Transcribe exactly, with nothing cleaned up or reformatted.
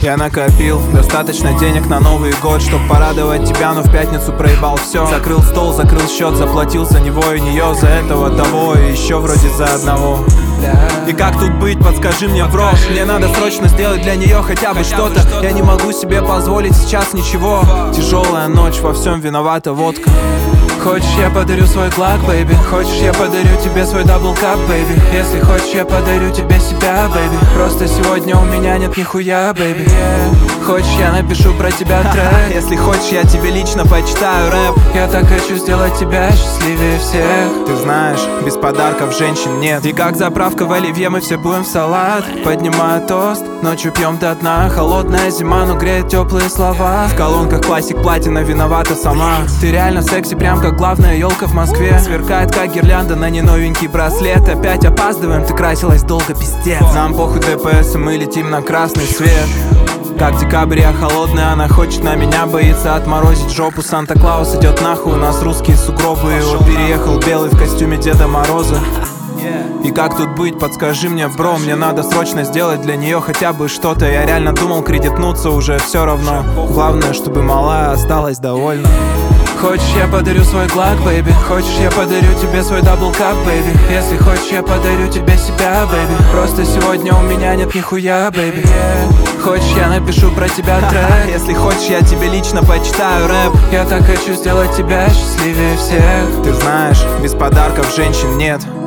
Я накопил достаточно денег на Новый год, чтоб порадовать тебя, но в пятницу проебал все. Закрыл стол, закрыл счет, заплатил за него и нее, за этого того и еще вроде за одного. И как тут быть, подскажи мне, бро. Мне надо срочно сделать для нее хотя бы что-то. Я не могу себе позволить сейчас ничего. Тяжелая ночь, во всем виновата водка. Хочешь, я подарю свой глак, бэйби? Хочешь, я подарю тебе свой даблкап, бэйби? Если хочешь, я подарю тебе себя, бэйби. Просто сегодня у меня нет нихуя, бэйби. Хочешь, я напишу про тебя трек? Если хочешь, я тебе лично почитаю рэп. Я так хочу сделать тебя счастливее всех. Ты знаешь, без подарков женщин нет. И как заправка в оливье, мы все будем в салат. Поднимаю тост, ночью пьем до дна. Холодная зима, но греет теплые слова. В колонках классик платина, виновата сама. Ты реально секси, прям как главная елка в Москве. Сверкает как гирлянда на неновенький браслет. Опять опаздываем, ты красилась долго, пиздец. Нам похуй ДПС, и мы летим на красный свет. Как декабрь, я холодный, она хочет на меня, боится отморозить жопу. Санта-Клаус идет нахуй, у нас русские сугробы. Его переехал белый в костюме Деда Мороза. И как тут быть, подскажи мне, бро. Мне надо срочно сделать для нее хотя бы что-то. Я реально думал кредитнуться, уже все равно. Главное, чтобы малая осталась довольна. Хочешь, я подарю свой глак, бэйби? Хочешь, я подарю тебе свой даблкап, бэйби? Если хочешь, я подарю тебе себя, бэйби. Просто сегодня у меня нет нихуя, бэйби. Хочешь, я напишу про тебя трек? Если хочешь, я тебе лично почитаю рэп. Я так хочу сделать тебя счастливее всех. Ты знаешь, без подарков женщин нет.